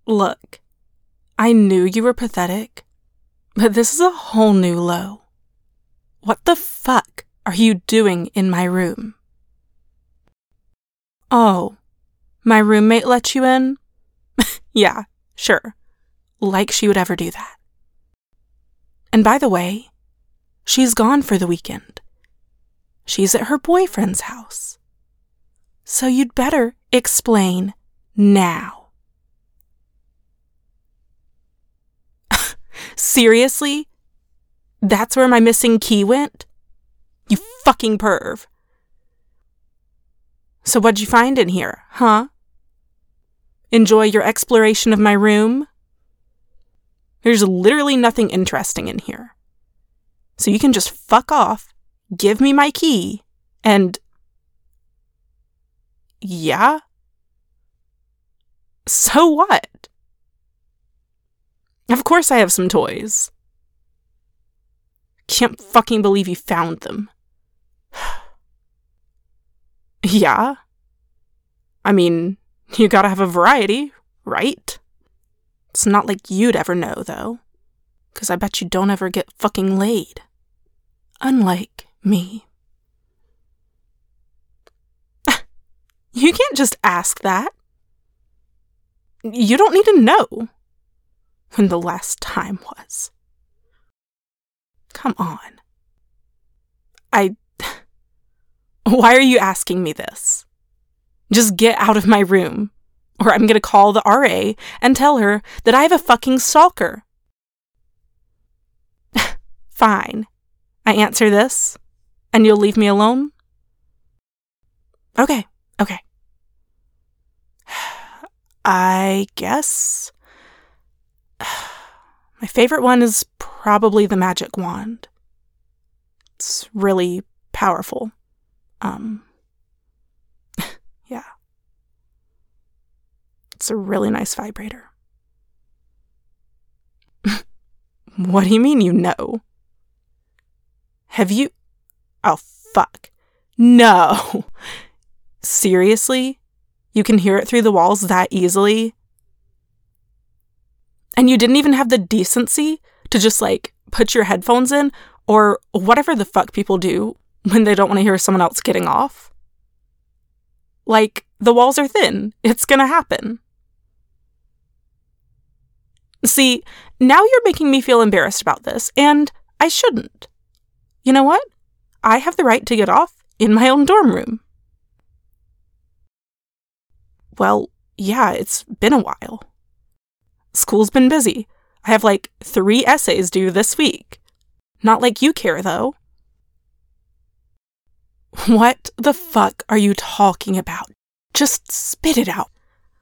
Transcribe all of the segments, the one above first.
Look, I knew you were pathetic, but this is a whole new low. What the fuck are you doing in my room? Oh, my roommate let you in? Yeah, sure. Like she would ever do that. And by the way, she's gone for the weekend. She's at her boyfriend's house. So you'd better explain now. Seriously? That's where my missing key went? You fucking perv. So what'd you find in here, huh? Enjoy your exploration of my room? There's literally nothing interesting in here. So you can just fuck off, give me my key, and... Yeah? So what? Of course I have some toys. Can't fucking believe you found them. Yeah? I mean, you gotta have a variety, right? It's not like you'd ever know, though. 'Cause I bet you don't ever get fucking laid. Unlike me. You can't just ask that. You don't need to know when the last time was. Come on. Why are you asking me this? Just get out of my room, or I'm gonna call the RA and tell her that I have a fucking stalker. Fine. I answer this, and you'll leave me alone? Okay. I guess. My favorite one is probably the magic wand. It's really powerful. Yeah. It's a really nice vibrator. What do you mean you know? Have you... Oh, fuck. No. Seriously? You can hear it through the walls that easily? And you didn't even have the decency to just, put your headphones in, or whatever the fuck people do when they don't want to hear someone else getting off? The walls are thin. It's gonna happen. See, now you're making me feel embarrassed about this, and I shouldn't. You know what? I have the right to get off in my own dorm room. Well, yeah, it's been a while. School's been busy. I have 3 essays due this week. Not like you care, though. What the fuck are you talking about? Just spit it out.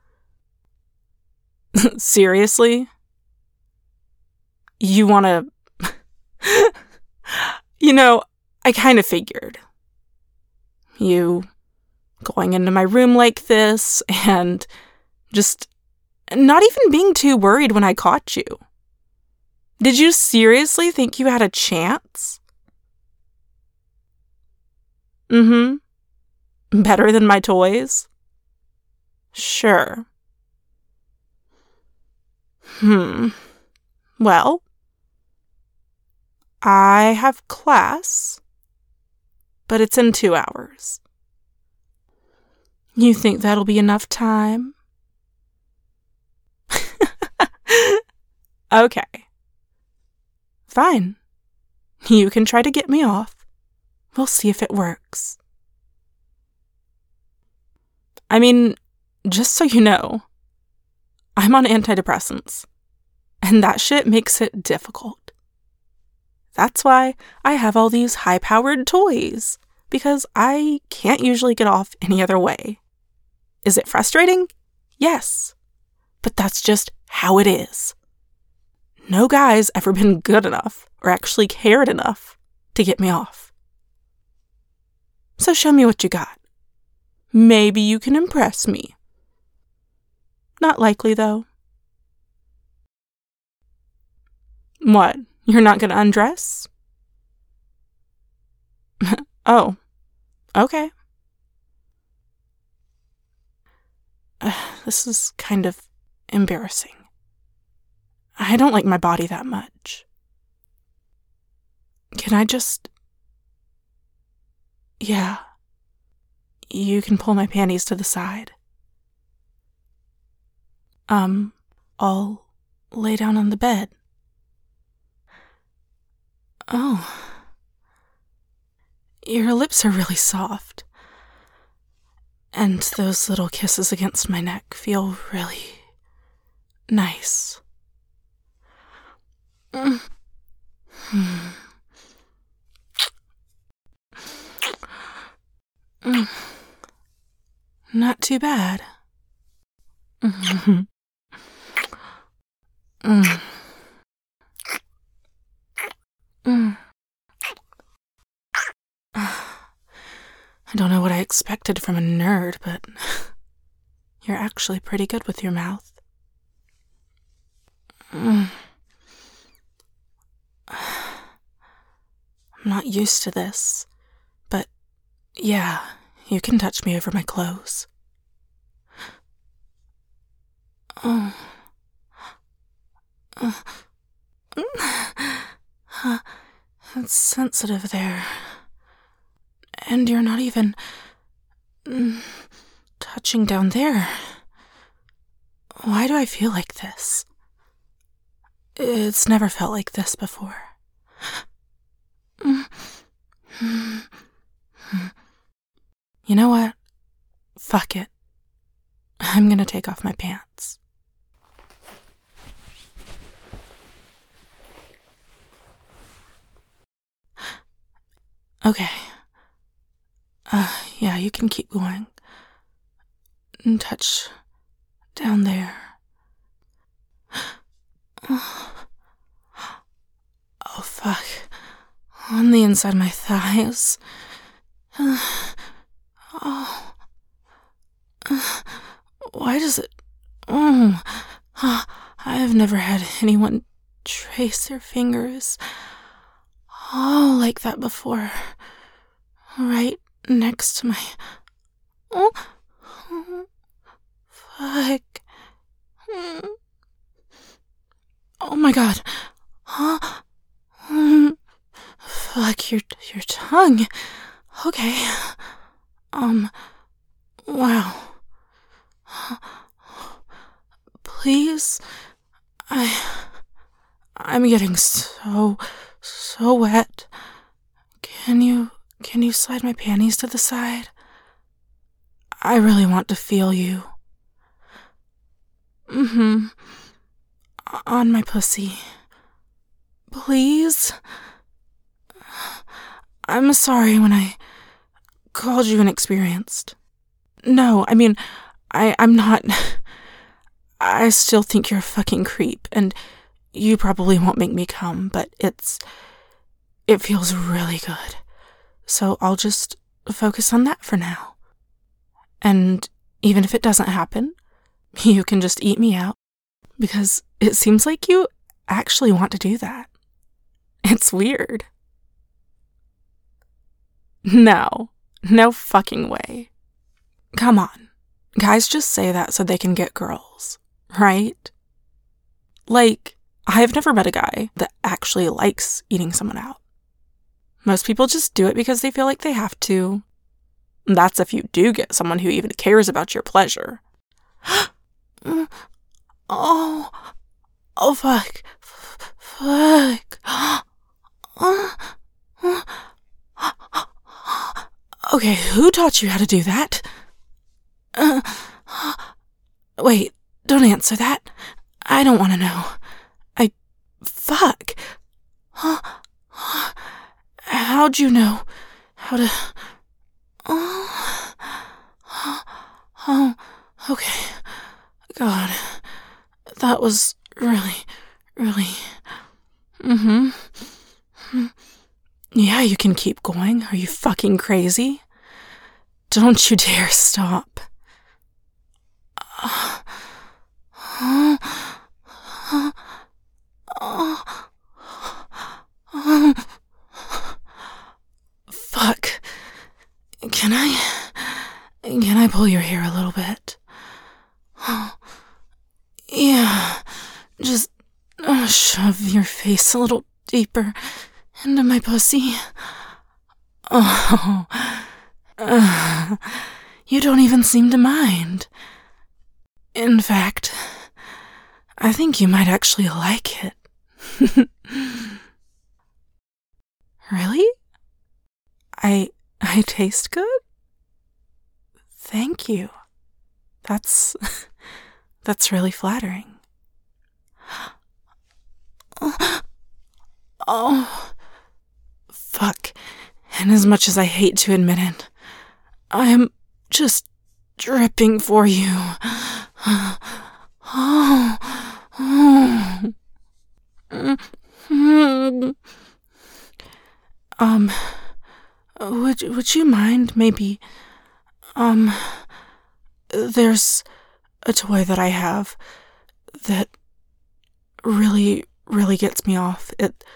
Seriously? You wanna... I kind of figured. You going into my room like this, and just not even being too worried when I caught you. Did you seriously think you had a chance? Better than my toys? Sure. Well, I have class, but it's in 2 hours. You think that'll be enough time? Okay. Fine. You can try to get me off. We'll see if it works. I mean, just so you know, I'm on antidepressants, and that shit makes it difficult. That's why I have all these high-powered toys, because I can't usually get off any other way. Is it frustrating? Yes. But that's just how it is. No guy's ever been good enough or actually cared enough to get me off. So show me what you got. Maybe you can impress me. Not likely, though. What? You're not going to undress? Oh, okay. This is kind of embarrassing. I don't like my body that much. Can I just... Yeah. You can pull my panties to the side. I'll lay down on the bed. Oh. Your lips are really soft. And those little kisses against my neck feel really nice. Not too bad. I don't know what I expected from a nerd, but you're actually pretty good with your mouth. I'm not used to this, but yeah, you can touch me over my clothes. Oh. It's sensitive there. And you're not even touching down there. Why do I feel like this? It's never felt like this before. You know what? Fuck it. I'm gonna take off my pants. Okay. Yeah, you can keep going. And touch down there. Oh, fuck. On the inside of my thighs. Oh. Why does it... I've never had anyone trace their fingers all like that before. Right next to my... Oh, fuck. Oh my god. Fuck, your tongue. Okay. Wow. Please? I'm getting so wet. Can you slide my panties to the side? I really want to feel you. On my pussy. Please? I'm sorry when I called you inexperienced. No, I mean, I'm not... I still think you're a fucking creep, and you probably won't make me come, but it feels really good. So I'll just focus on that for now. And even if it doesn't happen, you can just eat me out, because it seems like you actually want to do that. It's weird. No fucking way. Come on. Guys just say that so they can get girls, right? Like, I've never met a guy that actually likes eating someone out. Most people just do it because they feel like they have to. That's if you do get someone who even cares about your pleasure. Oh, fuck. Fuck. Okay, who taught you how to do that? Wait, don't answer that. I don't want to know. Fuck. How'd you know how to... Oh, okay. God, that was really... Yeah, you can keep going. Are you fucking crazy? Don't you dare stop. Fuck. Can I pull your hair a little bit? Yeah, just shove your face a little deeper into my pussy. Oh, you don't even seem to mind. In fact, I think you might actually like it. Really? I taste good? Thank you. That's really flattering. Oh, fuck. And as much as I hate to admit it, I am just dripping for you. Would you mind maybe, there's a toy that I have that really gets me off.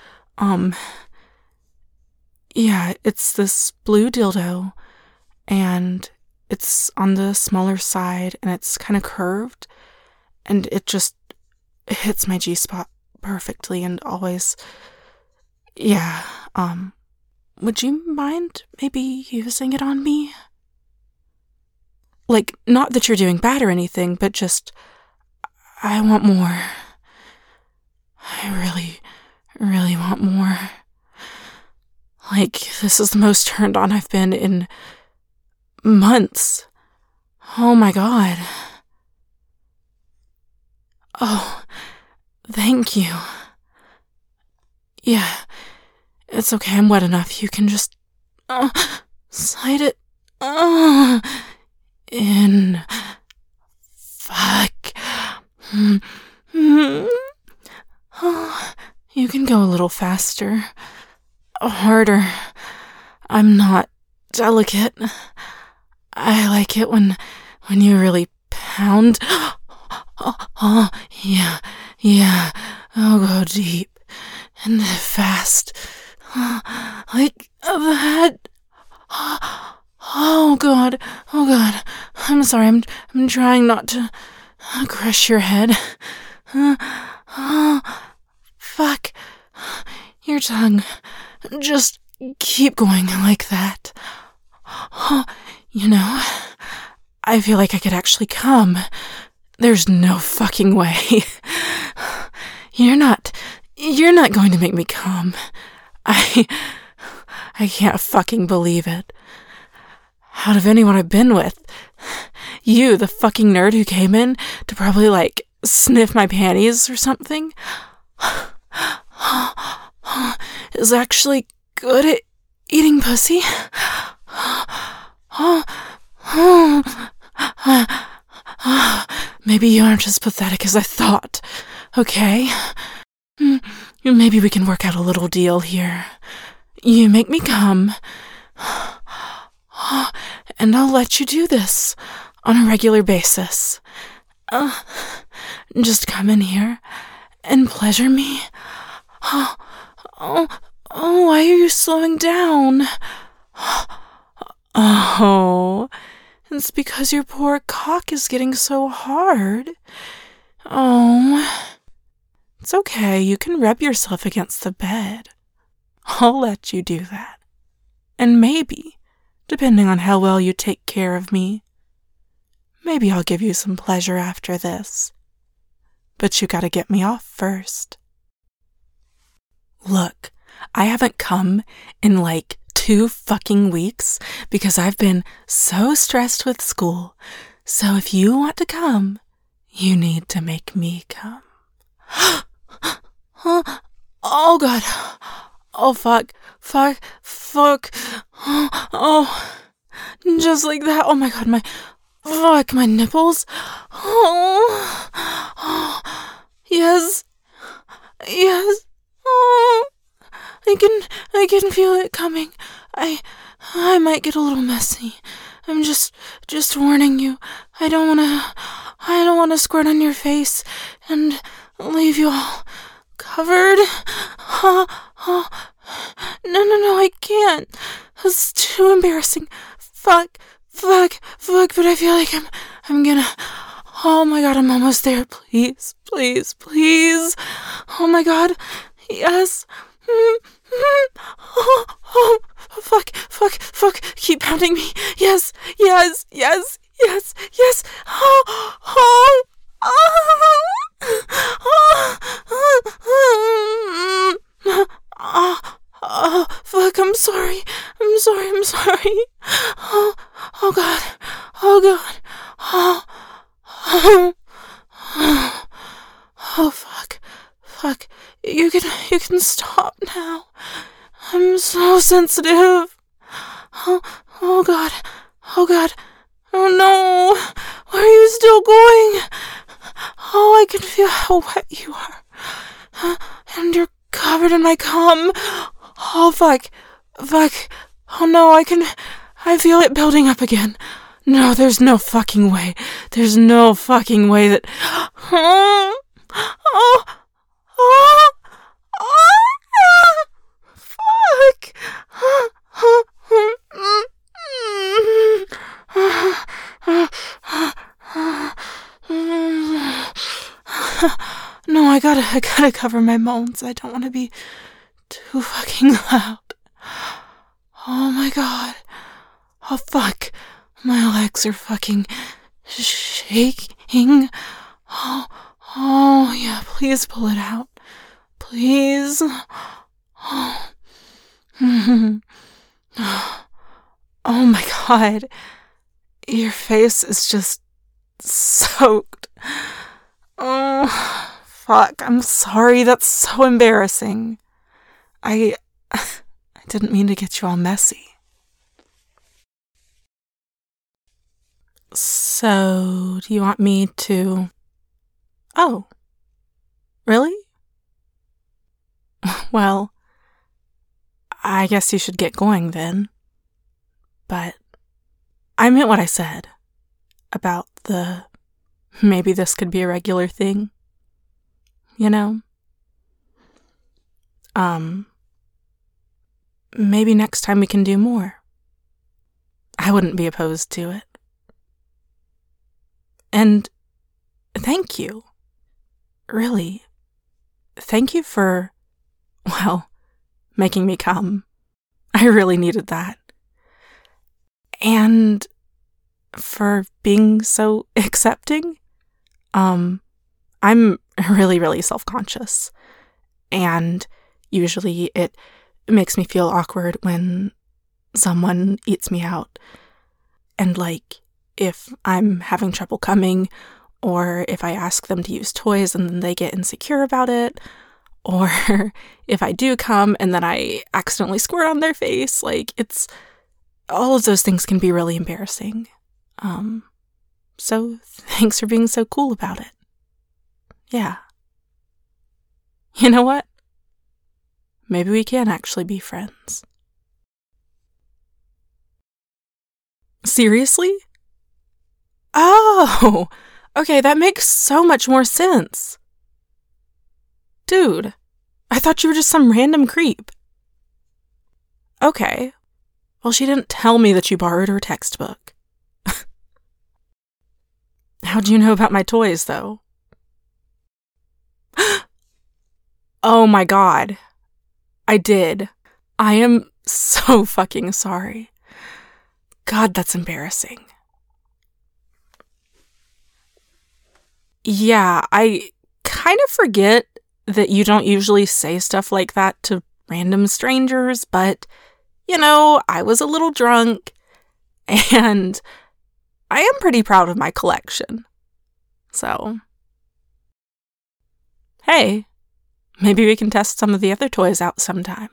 It's this blue dildo, and it's on the smaller side, and it's kind of curved, and it just hits my G-spot perfectly and always. Would you mind maybe using it on me? Like, not that you're doing bad or anything, but just, I want more. I really want more. Like, this is the most turned on I've been in months. Oh my god. Oh, thank you. Yeah, it's okay, I'm wet enough. You can just slide it in. Fuck. Oh, you can go a little faster. Harder. I'm not delicate. I like it when you really pound. Oh, yeah. I'll go deep and fast. Like that. Oh god. I'm sorry, I'm trying not to crush your head. Fuck. Your tongue. Just keep going like that. You know, I feel like I could actually come. There's no fucking way. You're not going to make me come. I can't fucking believe it. Out of anyone I've been with, you, the fucking nerd who came in to probably, like, sniff my panties or something, is actually good at eating pussy. Maybe you aren't as pathetic as I thought, okay? Maybe we can work out a little deal here. You make me come, and I'll let you do this on a regular basis. Just come in here and pleasure me. Oh, why are you slowing down? Oh, it's because your poor cock is getting so hard. Oh, it's okay. You can rub yourself against the bed. I'll let you do that. And maybe, depending on how well you take care of me, maybe I'll give you some pleasure after this. But you gotta get me off first. Look, I haven't come in like 2 fucking weeks because I've been so stressed with school. So if you want to come, you need to make me come. Oh god. Oh fuck. Oh, just like that. Oh my god, my nipples. Oh, yes. Oh, I can feel it coming. I might get a little messy. I'm just warning you. I don't wanna squirt on your face and leave you all covered. No, I can't. It's too embarrassing. Fuck, but I feel like I'm gonna. Oh my god, I'm almost there. Please, please, please. Oh my god. Yes. Oh, fuck. Keep pounding me. Yes. Oh, fuck, I'm sorry. Oh god. Oh, fuck. You can stop now. I'm so sensitive. Oh god. Oh no. Why are you still going? Oh, I can feel how wet you are. And you're covered in my cum. Oh, fuck. Oh no, I feel it building up again. No, there's no fucking way. That... Fuck. No, I gotta cover my moans. I don't want to be too fucking loud. Oh my god. Oh fuck. My legs are fucking shaking. Oh yeah, please pull it out. Please. Oh. Oh my god. Your face is just soaked. Oh, fuck. I'm sorry. That's so embarrassing. I didn't mean to get you all messy. So, do you want me to... Oh. Really? Well, I guess you should get going then. But I meant what I said about maybe this could be a regular thing. You know? Maybe next time we can do more. I wouldn't be opposed to it. And thank you. Really. Thank you for, well, making me come. I really needed that. And for being so accepting. I'm really, really self-conscious. And usually it makes me feel awkward when someone eats me out. And like, if I'm having trouble coming, or if I ask them to use toys and then they get insecure about it, or if I do come and then I accidentally squirt on their face, like, it's, all of those things can be really embarrassing. So thanks for being so cool about it. Yeah. You know what? Maybe we can actually be friends. Seriously? Oh, okay, that makes so much more sense. Dude, I thought you were just some random creep. Okay. Well, she didn't tell me that you borrowed her textbook. How'd you know about my toys, though? Oh my god. I did. I am so fucking sorry. God, that's embarrassing. Yeah, I kind of forget that you don't usually say stuff like that to random strangers, but, you know, I was a little drunk, and I am pretty proud of my collection. So, hey, maybe we can test some of the other toys out sometime.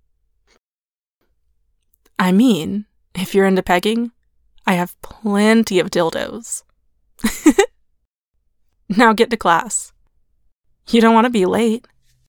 I mean, if you're into pegging, I have plenty of dildos. Now get to class. You don't want to be late.